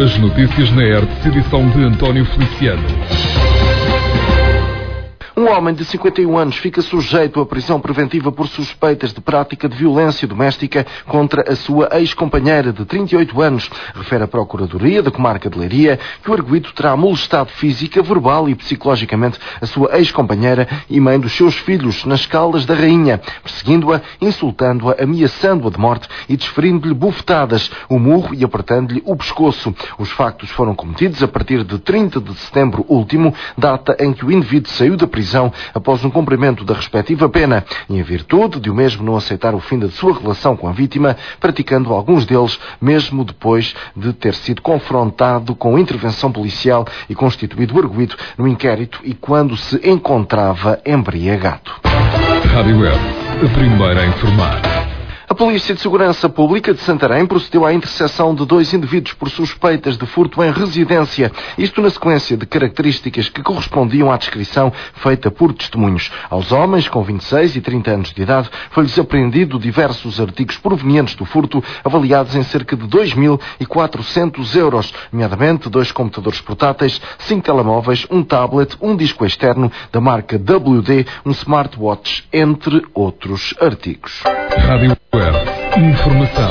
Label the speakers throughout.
Speaker 1: As notícias na ERTE, edição de António Feliciano.
Speaker 2: Um homem de 51 anos fica sujeito à prisão preventiva por suspeitas de prática de violência doméstica contra a sua ex-companheira de 38 anos. Refere a Procuradoria da Comarca de Leiria que o arguido terá molestado física, verbal e psicologicamente a sua ex-companheira e mãe dos seus filhos nas Caldas da Rainha, perseguindo-a, insultando-a, ameaçando-a de morte e desferindo-lhe bufetadas, o murro e apertando-lhe o pescoço. Os factos foram cometidos a partir de 30 de setembro último, data em que o indivíduo saiu da prisão após um cumprimento da respectiva pena e em virtude de o mesmo não aceitar o fim da sua relação com a vítima, praticando alguns deles mesmo depois de ter sido confrontado com intervenção policial e constituído arguido no inquérito e quando se encontrava embriagado.
Speaker 1: Rádio Web, a primeira a informar.
Speaker 2: A Polícia de Segurança Pública de Santarém procedeu à interseção de 2 indivíduos por suspeitas de furto em residência. Isto na sequência de características que correspondiam à descrição feita por testemunhos. Aos homens, com 26 e 30 anos de idade, foi-lhes apreendido diversos artigos provenientes do furto, avaliados em cerca de 2.400 euros, nomeadamente 2 computadores portáteis, 5 telemóveis, um tablet, um disco externo da marca WD, um smartwatch, entre outros artigos.
Speaker 1: Rádio Web, informação.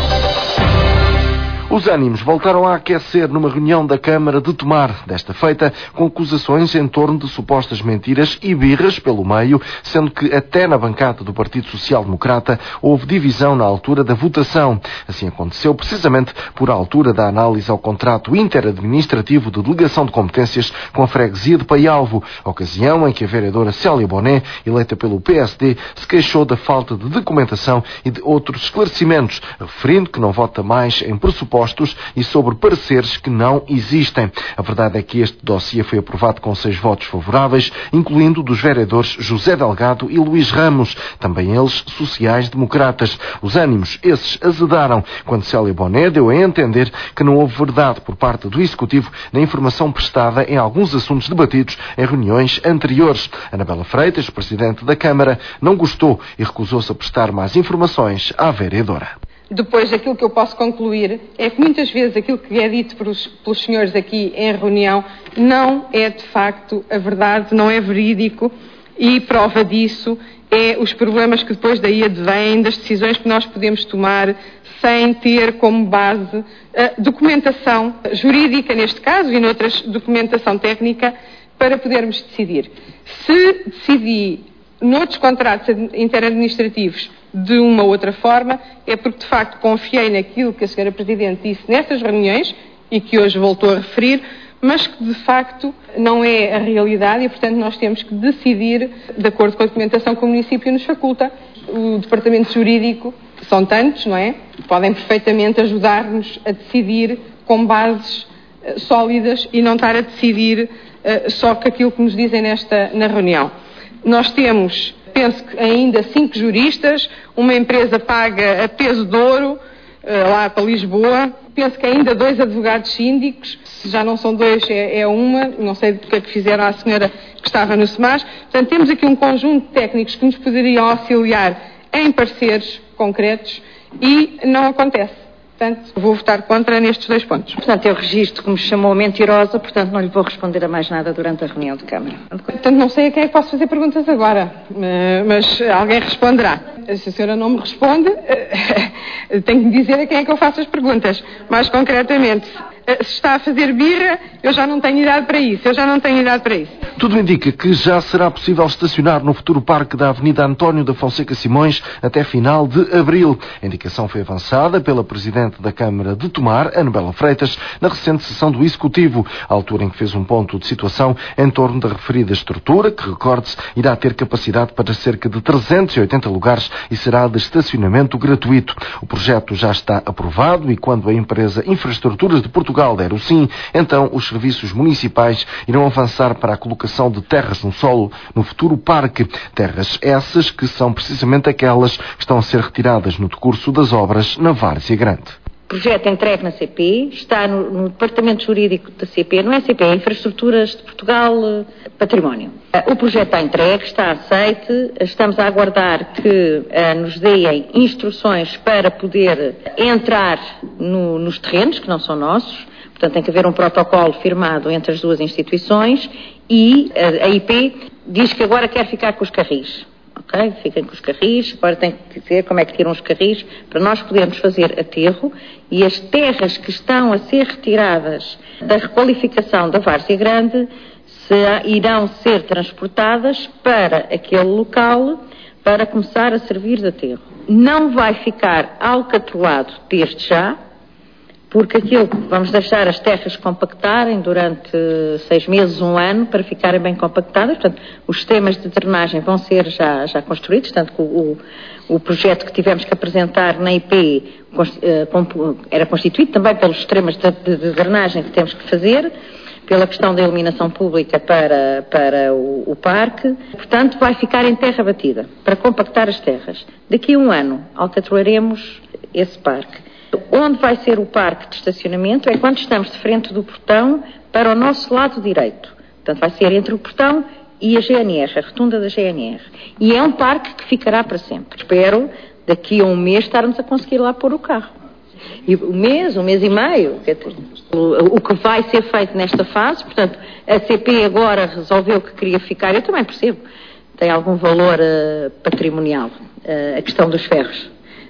Speaker 2: Os ânimos voltaram a aquecer numa reunião da Câmara de Tomar, desta feita, com acusações em torno de supostas mentiras e birras pelo meio, sendo que até na bancada do Partido Social Democrata houve divisão na altura da votação. Assim aconteceu precisamente por altura da análise ao contrato interadministrativo de delegação de competências com a freguesia de Paialvo, ocasião em que a vereadora Célia Boné, eleita pelo PSD, se queixou da falta de documentação e de outros esclarecimentos, referindo que não vota mais em pressupostos e sobre pareceres que não existem. A verdade é que este dossiê foi aprovado com 6 votos favoráveis, incluindo dos vereadores José Delgado e Luís Ramos, também eles sociais-democratas. Os ânimos, esses, azedaram quando Célia Boné deu a entender que não houve verdade por parte do Executivo na informação prestada em alguns assuntos debatidos em reuniões anteriores. Anabela Freitas, presidente da Câmara, não gostou e recusou-se a prestar mais informações à vereadora.
Speaker 3: Depois, aquilo que eu posso concluir é que muitas vezes aquilo que é dito pelos senhores aqui em reunião não é de facto a verdade, não é verídico e prova disso é os problemas que depois daí advêm das decisões que nós podemos tomar sem ter como base documentação jurídica neste caso e noutras documentação técnica para podermos decidir. Se decidi noutros contratos interadministrativos de uma outra forma, é porque de facto confiei naquilo que a Sra. Presidente disse nessas reuniões e que hoje voltou a referir, mas que de facto não é a realidade e, portanto, nós temos que decidir de acordo com a documentação que o município nos faculta. O departamento jurídico, são tantos, não é? Podem perfeitamente ajudar-nos a decidir com bases sólidas e não estar a decidir só com aquilo que nos dizem na reunião. Nós temos, penso que ainda 5 juristas, uma empresa paga a peso de ouro, lá para Lisboa. Penso que ainda 2 advogados síndicos, se já não são 2, é uma, não sei do que é que fizeram à senhora que estava no SEMAS. Portanto, temos aqui um conjunto de técnicos que nos poderiam auxiliar em pareceres concretos e não acontece. Portanto, vou votar contra nestes 2 pontos.
Speaker 4: Portanto, eu registro que me chamou mentirosa, portanto, não lhe vou responder a mais nada durante a reunião de Câmara.
Speaker 3: Portanto, não sei a quem é que posso fazer perguntas agora, mas alguém responderá. Se a senhora não me responde, tenho que me dizer a quem é que eu faço as perguntas. Mais concretamente, se está a fazer birra, eu já não tenho idade para isso.
Speaker 2: Tudo indica que já será possível estacionar no futuro parque da Avenida António da Fonseca Simões até final de abril. A indicação foi avançada pela Presidente da Câmara de Tomar, Anabela Freitas, na recente sessão do Executivo, à altura em que fez um ponto de situação em torno da referida estrutura, que, recorde-se, irá ter capacidade para cerca de 380 lugares e será de estacionamento gratuito. O projeto já está aprovado e quando a empresa Infraestruturas de Portugal der o sim, então os serviços municipais irão avançar para a colocação de terras no solo no futuro parque. Terras essas que são precisamente aquelas que estão a ser retiradas no decurso das obras na Várzea Grande.
Speaker 4: O projeto entregue na CP, está no departamento jurídico da CP, não é CP, é Infraestruturas de Portugal Património. O projeto está entregue, está aceite, estamos a aguardar que nos deem instruções para poder entrar nos terrenos, que não são nossos. Portanto, tem que haver um protocolo firmado entre as duas instituições e a IP diz que agora quer ficar com os carris. Ok? Fiquem com os carris, agora tem que dizer como é que tiram os carris para nós podermos fazer aterro e as terras que estão a ser retiradas da requalificação da Várzea Grande irão ser transportadas para aquele local para começar a servir de aterro. Não vai ficar alcatroado desde já, porque aquilo vamos deixar as terras compactarem durante 6 meses, 1 ano, para ficarem bem compactadas. Portanto, os sistemas de drenagem vão ser já construídos, tanto que o projeto que tivemos que apresentar na IP era constituído também pelos sistemas de drenagem que temos que fazer, pela questão da iluminação pública para o parque. Portanto, vai ficar em terra batida, para compactar as terras. Daqui a 1 ano, alcatroaremos esse parque. Onde vai ser o parque de estacionamento é quando estamos de frente do portão para o nosso lado direito. Portanto, vai ser entre o portão e a GNR, a rotunda da GNR. E é um parque que ficará para sempre. Espero, daqui a 1 mês, estarmos a conseguir lá pôr o carro. E 1 mês e meio, o que vai ser feito nesta fase, portanto, a CP agora resolveu que queria ficar, eu também percebo, tem algum valor patrimonial, a questão dos ferros.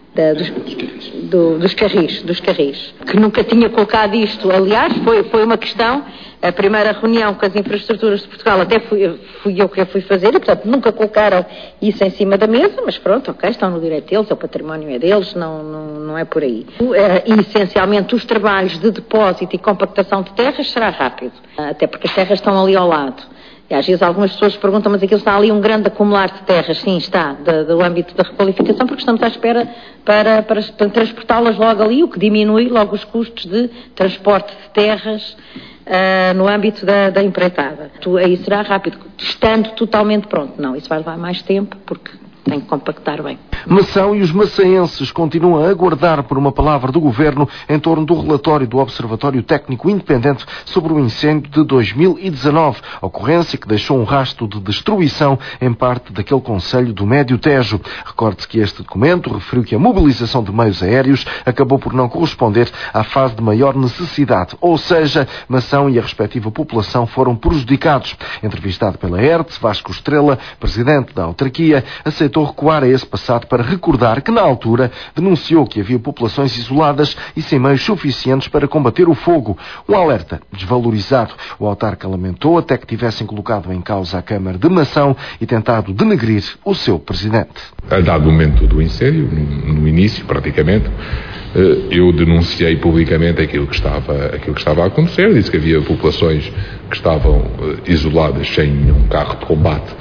Speaker 4: Dos carris, que nunca tinha colocado isto. Aliás, foi uma questão, a primeira reunião com as infraestruturas de Portugal, até fui eu que a fui fazer, e, portanto, nunca colocaram isso em cima da mesa, mas pronto, ok, estão no direito deles, o património é deles, não é por aí. E, essencialmente, os trabalhos de depósito e compactação de terras será rápido, até porque as terras estão ali ao lado. E às vezes algumas pessoas perguntam, mas aquilo está ali um grande acumular de terras. Sim, está, do âmbito da requalificação, porque estamos à espera para transportá-las logo ali, o que diminui logo os custos de transporte de terras no âmbito da empreitada. Aí será rápido, estando totalmente pronto. Não, isso vai levar mais tempo, porque tem que compactar bem.
Speaker 2: Mação e os maçaenses continuam a aguardar por uma palavra do Governo em torno do relatório do Observatório Técnico Independente sobre o incêndio de 2019, ocorrência que deixou um rastro de destruição em parte daquele concelho do Médio Tejo. Recorde-se que este documento referiu que a mobilização de meios aéreos acabou por não corresponder à fase de maior necessidade, ou seja, Mação e a respectiva população foram prejudicados. Entrevistado pela ERTE, Vasco Estrela, presidente da autarquia, aceitou recuar a esse passado para recordar que, na altura, denunciou que havia populações isoladas e sem meios suficientes para combater o fogo. Um alerta desvalorizado. O autarca lamentou até que tivessem colocado em causa a Câmara de Mação e tentado denegrir o seu presidente.
Speaker 5: A dado momento do incêndio, no início, praticamente, eu denunciei publicamente aquilo que estava a acontecer. Disse que havia populações que estavam isoladas, sem nenhum carro de combate,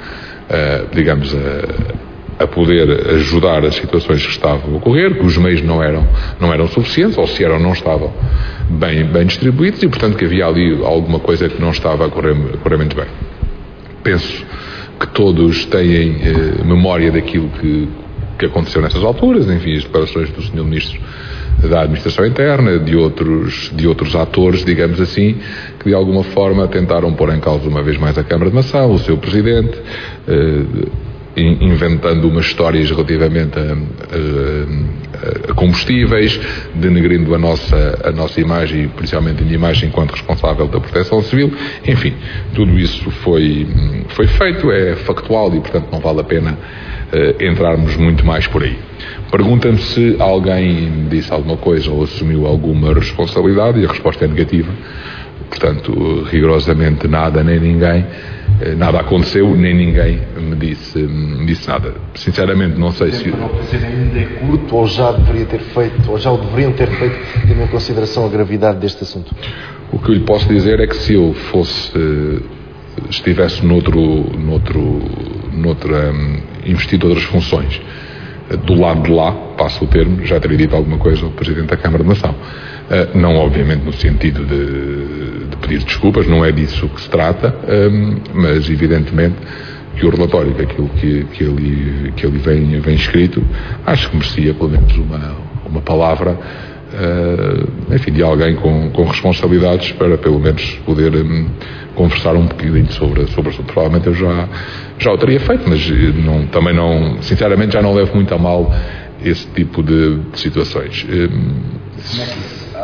Speaker 5: a poder ajudar as situações que estavam a ocorrer, que os meios não eram suficientes, ou se eram, não estavam bem distribuídos, e portanto que havia ali alguma coisa que não estava a correr muito bem. Penso que todos têm memória daquilo que aconteceu nessas alturas, enfim, as declarações do Sr. Ministro da Administração Interna, de outros atores, digamos assim, que de alguma forma tentaram pôr em causa uma vez mais a Câmara de Mação, o seu presidente, inventando umas histórias relativamente a combustíveis, denegrindo a nossa imagem, principalmente a minha imagem enquanto responsável da Proteção Civil. Enfim, tudo isso foi feito, é factual e, portanto, não vale a pena entrarmos muito mais por aí. Pergunta-me se alguém me disse alguma coisa ou assumiu alguma responsabilidade, e a resposta é negativa. Portanto, rigorosamente nada, nem ninguém, nada aconteceu, nem ninguém me disse nada. Sinceramente, não sei se...
Speaker 2: Não pode ser ainda é curto, ou já deveria ter feito, ou já o deveriam ter feito, tendo em consideração a gravidade deste assunto?
Speaker 5: O que eu lhe posso dizer é que se eu estivesse investido outras funções, do lado de lá, passo o termo, já teria dito alguma coisa ao Presidente da Câmara de Mação. Não, obviamente, no sentido de pedir desculpas, não é disso que se trata, mas, evidentemente, que o relatório, aquilo que ele vem escrito, acho que merecia, pelo menos, uma palavra, enfim, de alguém com responsabilidades para, pelo menos, poder conversar um bocadinho sobre o assunto. Provavelmente eu já o teria feito, mas também não, sinceramente, já não levo muito a mal esse tipo de situações.
Speaker 2: Há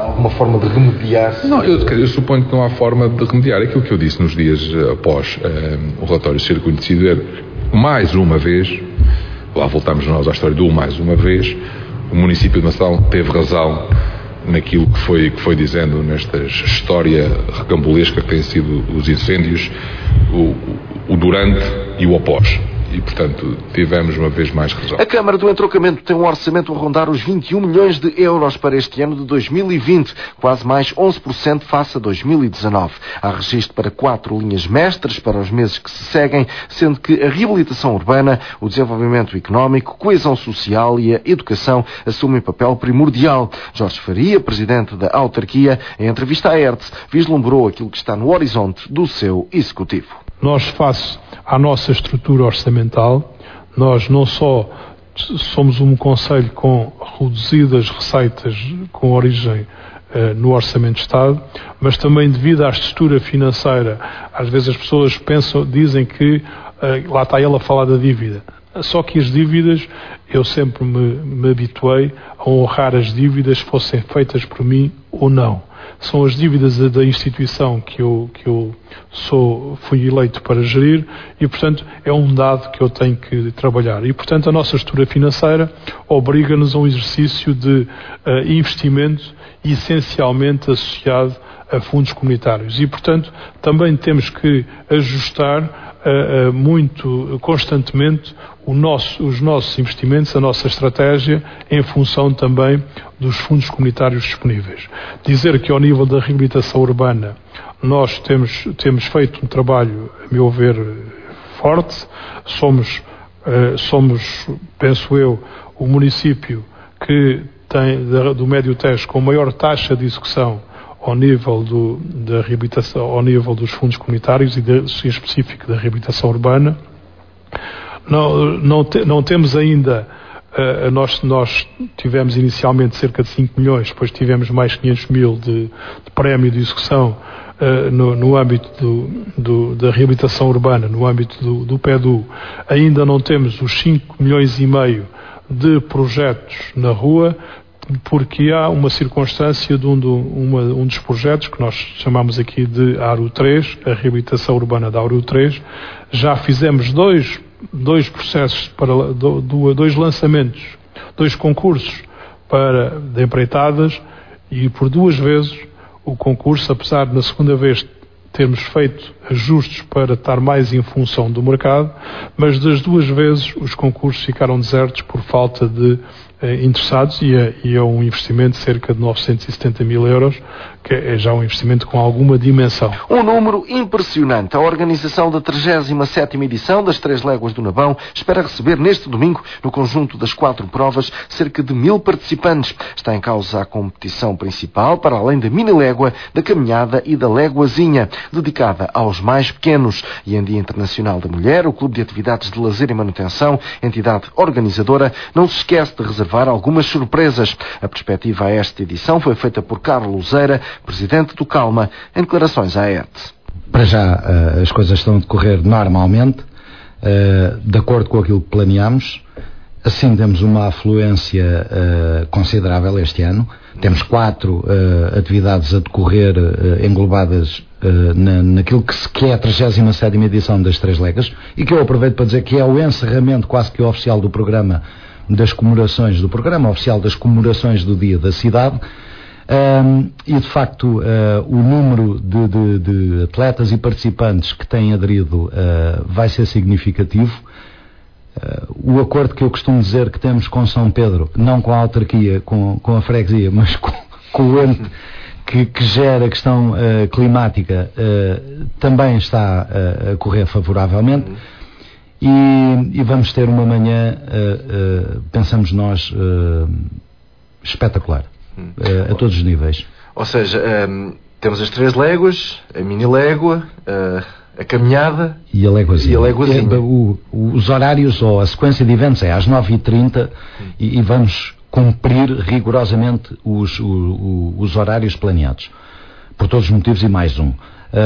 Speaker 2: alguma forma de remediar?
Speaker 5: Não, eu suponho que não há forma de remediar. Aquilo que eu disse nos dias após o relatório ser conhecido é, mais uma vez, lá voltamos nós à história do mais uma vez, o município de Nassau teve razão naquilo que foi dizendo nesta história recambulesca que têm sido os incêndios, o durante e o após. E, portanto, tivemos uma vez mais razão.
Speaker 2: A Câmara do Entroncamento tem um orçamento a rondar os 21 milhões de euros para este ano de 2020, quase mais 11% face a 2019. Há registro para 4 linhas mestras para os meses que se seguem, sendo que a reabilitação urbana, o desenvolvimento económico, coesão social e a educação assumem papel primordial. Jorge Faria, presidente da autarquia, em entrevista à ERTE, vislumbrou aquilo que está no horizonte do seu executivo.
Speaker 6: Nós, face à nossa estrutura orçamental, nós não só somos um concelho com reduzidas receitas com origem no Orçamento de Estado, mas também devido à estrutura financeira. Às vezes as pessoas dizem que lá está ele a falar da dívida. Só que as dívidas, eu sempre me habituei a honrar as dívidas, fossem feitas por mim ou não. São as dívidas da instituição que eu fui eleito para gerir e, portanto, é um dado que eu tenho que trabalhar. E, portanto, a nossa estrutura financeira obriga-nos a um exercício de investimento essencialmente associado a fundos comunitários. E, portanto, também temos que ajustar muito constantemente os nossos investimentos, a nossa estratégia, em função também dos fundos comunitários disponíveis. Dizer que ao nível da reabilitação urbana nós temos feito um trabalho, a meu ver, forte. Somos, penso eu, o município que tem do Médio Tejo com maior taxa de execução ao nível da reabilitação, ao nível dos fundos comunitários e em específico da reabilitação urbana. Não temos ainda, nós tivemos inicialmente cerca de 5 milhões, depois tivemos mais 500 mil de prémio de execução no âmbito da reabilitação urbana, no âmbito do PEDU. Ainda não temos os 5 milhões e meio de projetos na rua, porque há uma circunstância de um dos projetos que nós chamamos aqui de ARU 3, a reabilitação urbana da ARU 3. Já fizemos dois processos, dois lançamentos, 2 concursos de empreitadas, e por 2 vezes o concurso, apesar de na segunda vez termos feito ajustes para estar mais em função do mercado, mas das 2 vezes os concursos ficaram desertos por falta de interessados e é um investimento de cerca de 970 mil euros, que é já um investimento com alguma dimensão.
Speaker 2: Um número impressionante. A organização da 37ª edição das 3 Léguas do Nabão espera receber neste domingo, no conjunto das 4 provas, cerca de 1000 participantes. Está em causa a competição principal, para além da mini-légua, da caminhada e da léguazinha, dedicada aos mais pequenos. E em Dia Internacional da Mulher, o Clube de Atividades de Lazer e Manutenção, entidade organizadora, não se esquece de reservar algumas surpresas. A perspectiva a esta edição foi feita por Carlos Luzeira, presidente do Calma, em declarações à ERTE.
Speaker 7: Para já as coisas estão a decorrer normalmente, de acordo com aquilo que planeámos. Assim, temos uma afluência considerável este ano. Temos 4 atividades a decorrer englobadas naquilo que é a 37ª edição das 3 Léguas, e que eu aproveito para dizer que é o encerramento quase que oficial do programa das comemorações, do programa oficial das comemorações do Dia da Cidade. E de facto o número de atletas e participantes que têm aderido vai ser significativo. O acordo que eu costumo dizer que temos com São Pedro, não com a autarquia, com a freguesia, mas com o ente que gera a questão climática, também está a correr favoravelmente. E vamos ter uma manhã, pensamos nós, espetacular, a todos os níveis.
Speaker 2: Ou seja, temos as 3 léguas, a mini-légua, a caminhada
Speaker 7: e a léguazinha. Os horários, ou a sequência de eventos, é às 9h30 e vamos cumprir rigorosamente os horários planeados, por todos os motivos e mais um.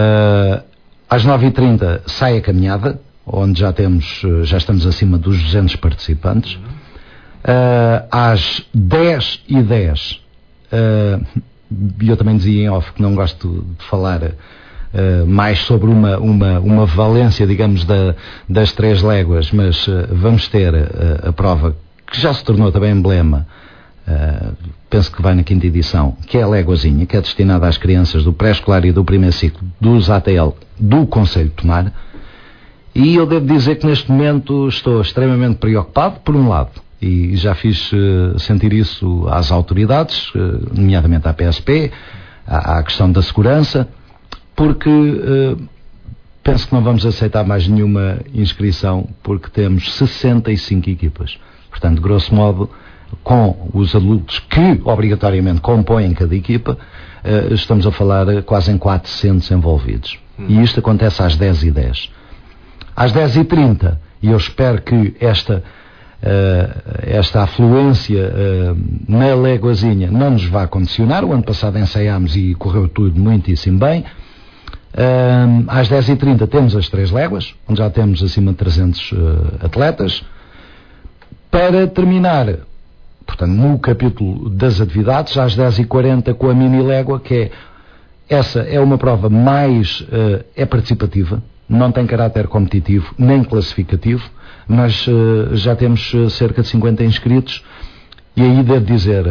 Speaker 7: Às 9h30 sai a caminhada, onde já estamos acima dos 200 participantes. Às 10h10 e eu também dizia em off que não gosto de falar mais sobre uma valência, digamos, das 3 léguas, mas vamos ter a prova que já se tornou também emblema, penso que vai na 5ª edição, que é a Léguazinha, que é destinada às crianças do pré-escolar e do primeiro ciclo dos ATL do Concelho de Tomar. E eu devo dizer que neste momento estou extremamente preocupado, por um lado, e já fiz sentir isso às autoridades, nomeadamente à PSP, à questão da segurança, porque penso que não vamos aceitar mais nenhuma inscrição, porque temos 65 equipas. Portanto, grosso modo, com os adultos que obrigatoriamente compõem cada equipa, estamos a falar quase em 400 envolvidos. E isto acontece às 10h10. Às 10h30, e eu espero que esta afluência na Léguazinha não nos vá condicionar. O ano passado ensaiámos e correu tudo muitíssimo bem. Às 10h30 temos as 3 léguas, onde já temos acima de 300 atletas. Para terminar, portanto, no capítulo das atividades, às 10h40 com a mini légua, que essa é uma prova mais é participativa, não tem caráter competitivo nem classificativo, mas já temos cerca de 50 inscritos. E aí devo dizer,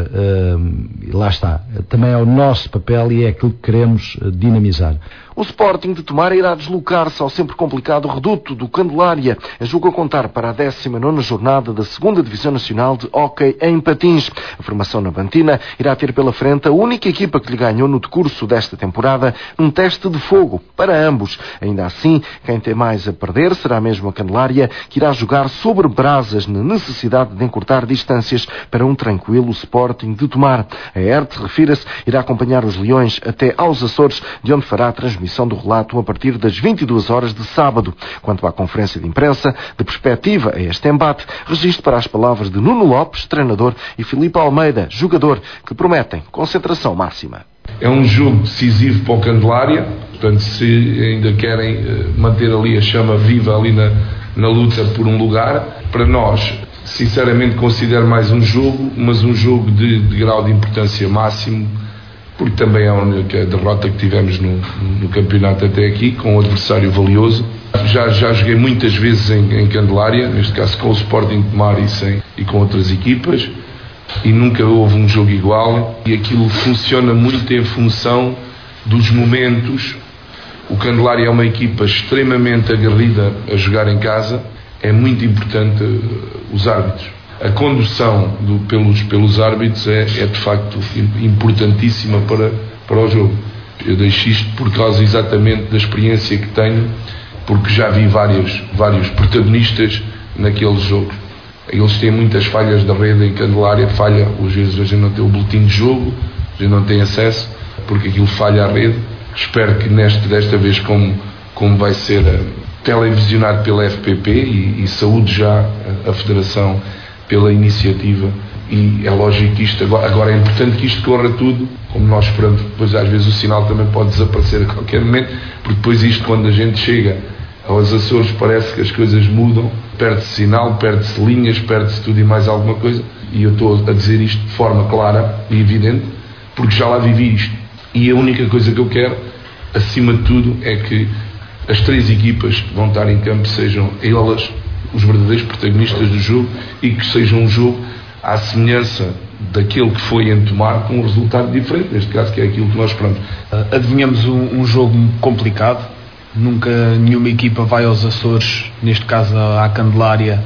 Speaker 7: lá está, também é o nosso papel e é aquilo que queremos dinamizar.
Speaker 2: O Sporting de Tomar irá deslocar-se ao sempre complicado reduto do Candelária, a jogo a contar para a 19ª jornada da 2ª Divisão Nacional de Hóquei em Patins. A formação navantina irá ter pela frente a única equipa que lhe ganhou no decurso desta temporada num teste de fogo para ambos. Ainda assim, quem tem mais a perder será mesmo a Candelária, que irá jogar sobre brasas na necessidade de encurtar distâncias para um tranquilo Sporting de Tomar. A ERT, refira-se, irá acompanhar os Leões até aos Açores, de onde fará a transmissão do relato a partir das 22 horas de sábado. Quanto à conferência de imprensa, de perspectiva a este embate, registro para as palavras de Nuno Lopes, treinador, e Filipe Almeida, jogador, que prometem concentração máxima.
Speaker 8: É um jogo decisivo para o Candelária, portanto, se ainda querem manter ali a chama viva ali na luta por um lugar, para nós, sinceramente considero mais um jogo, mas um jogo de grau de importância máximo, porque também é a única derrota que tivemos no campeonato até aqui, com um adversário valioso. Já joguei muitas vezes em Candelária, neste caso com o Sporting de Tomar e com outras equipas, e nunca houve um jogo igual, e aquilo funciona muito em função dos momentos. O Candelária é uma equipa extremamente aguerrida a jogar em casa, é muito importante os árbitros. A condução pelos árbitros é de facto importantíssima para o jogo. Eu deixo isto por causa exatamente da experiência que tenho, porque já vi vários protagonistas naqueles jogos. Eles têm muitas falhas da rede em Candelária, às vezes a gente não tem o boletim de jogo, a gente não tem acesso, porque aquilo falha a rede. Espero que desta vez, como vai ser televisionado pela FPP e saúde já a Federação pela iniciativa, e é lógico que isto agora é importante que isto corra tudo como nós esperamos. Depois às vezes o sinal também pode desaparecer a qualquer momento, porque depois isto, quando a gente chega aos Açores, parece que as coisas mudam, perde-se sinal, perde-se linhas, perde-se tudo e mais alguma coisa, e eu estou a dizer isto de forma clara e evidente, porque já lá vivi isto, e a única coisa que eu quero, acima de tudo, é que as 3 equipas que vão estar em campo sejam elas os verdadeiros protagonistas do jogo, e que seja um jogo à semelhança daquele que foi em Tomar, com um resultado diferente, neste caso, que é aquilo que nós esperamos.
Speaker 9: Adivinhamos um jogo complicado. Nunca nenhuma equipa vai aos Açores, neste caso à Candelária,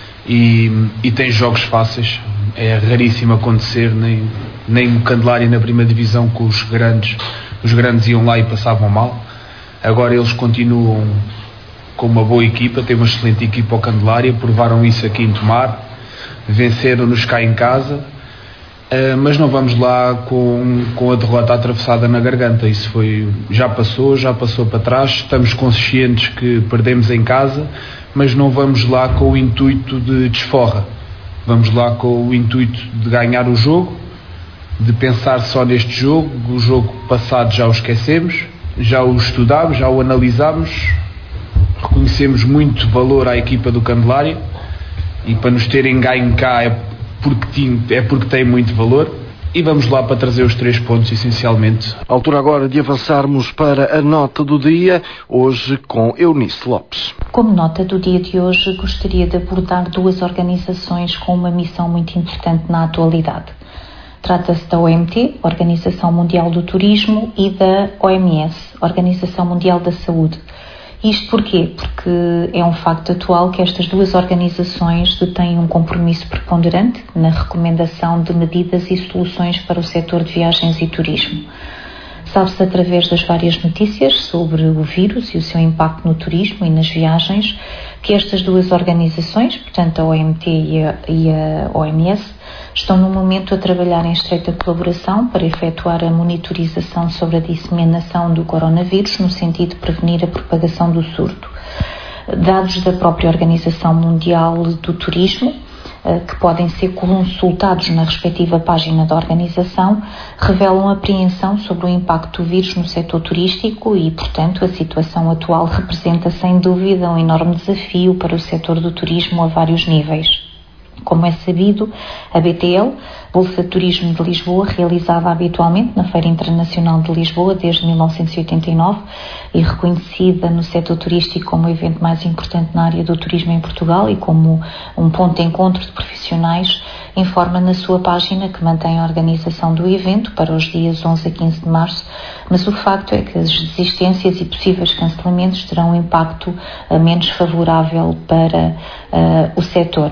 Speaker 9: e tem jogos fáceis. É raríssimo acontecer, nem o Candelária na primeira divisão, com os grandes iam lá e passavam mal. Agora eles continuam com uma boa equipa, tem uma excelente equipa ao Candelária, provaram isso aqui em Tomar, venceram-nos cá em casa, mas não vamos lá com a derrota atravessada na garganta. Isso já passou para trás. Estamos conscientes que perdemos em casa, mas não vamos lá com o intuito de desforra. Vamos lá com o intuito de ganhar o jogo, de pensar só neste jogo. O jogo passado já o esquecemos, já o estudámos, já o analisámos, reconhecemos muito valor à equipa do Candelária, e para nos terem ganho cá é porque tem muito valor, e vamos lá para trazer os 3 pontos, essencialmente.
Speaker 2: Altura agora de avançarmos para a nota do dia, hoje com Eunice Lopes.
Speaker 10: Como nota do dia de hoje, gostaria de abordar 2 organizações com uma missão muito importante na atualidade. Trata-se da OMT, Organização Mundial do Turismo, e da OMS, Organização Mundial da Saúde. Isto porquê? Porque é um facto atual que estas 2 organizações detêm um compromisso preponderante na recomendação de medidas e soluções para o setor de viagens e turismo. Sabe-se através das várias notícias sobre o vírus e o seu impacto no turismo e nas viagens que estas 2 organizações, portanto a OMT e a OMS, estão no momento a trabalhar em estreita colaboração para efetuar a monitorização sobre a disseminação do coronavírus no sentido de prevenir a propagação do surto. Dados da própria Organização Mundial do Turismo, que podem ser consultados na respectiva página da organização, revelam apreensão sobre o impacto do vírus no setor turístico e, portanto, a situação atual representa sem dúvida um enorme desafio para o setor do turismo a vários níveis. Como é sabido, a BTL, Bolsa de Turismo de Lisboa, realizada habitualmente na Feira Internacional de Lisboa desde 1989 e reconhecida no setor turístico como o evento mais importante na área do turismo em Portugal e como um ponto de encontro de profissionais, informa na sua página que mantém a organização do evento para os dias 11 a 15 de março, mas o facto é que as desistências e possíveis cancelamentos terão um impacto menos favorável para o setor.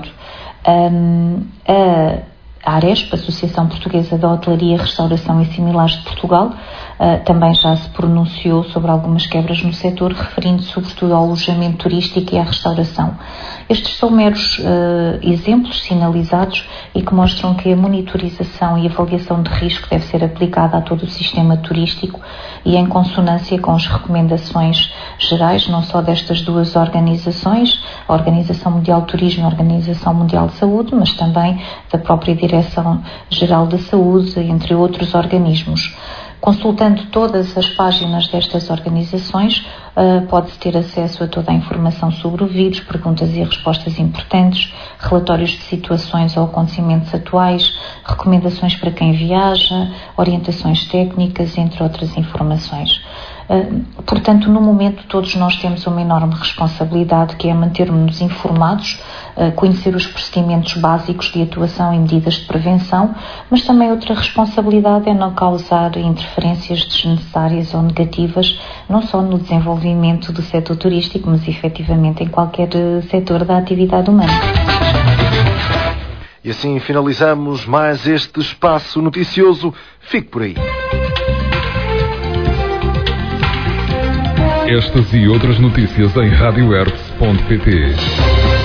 Speaker 10: A ARESP, Associação Portuguesa da Hotelaria, Restauração e Similares de Portugal, também já se pronunciou sobre algumas quebras no setor, referindo sobretudo ao alojamento turístico e à restauração. Estes são meros exemplos sinalizados e que mostram que a monitorização e avaliação de risco deve ser aplicada a todo o sistema turístico e em consonância com as recomendações gerais, não só destas 2 organizações, a Organização Mundial do Turismo e a Organização Mundial de Saúde, mas também da própria Direção-Geral da Saúde, entre outros organismos. Consultando todas as páginas destas organizações, pode-se ter acesso a toda a informação sobre o vírus, perguntas e respostas importantes, relatórios de situações ou acontecimentos atuais, recomendações para quem viaja, orientações técnicas, entre outras informações. Portanto, no momento todos nós temos uma enorme responsabilidade, que é manter-nos informados, conhecer os procedimentos básicos de atuação e medidas de prevenção, mas também outra responsabilidade é não causar interferências desnecessárias ou negativas, não só no desenvolvimento do setor turístico, mas efetivamente em qualquer setor da atividade humana.
Speaker 2: E assim finalizamos mais este espaço noticioso. Fique por aí.
Speaker 1: Estas e outras notícias em radiohertz.pt.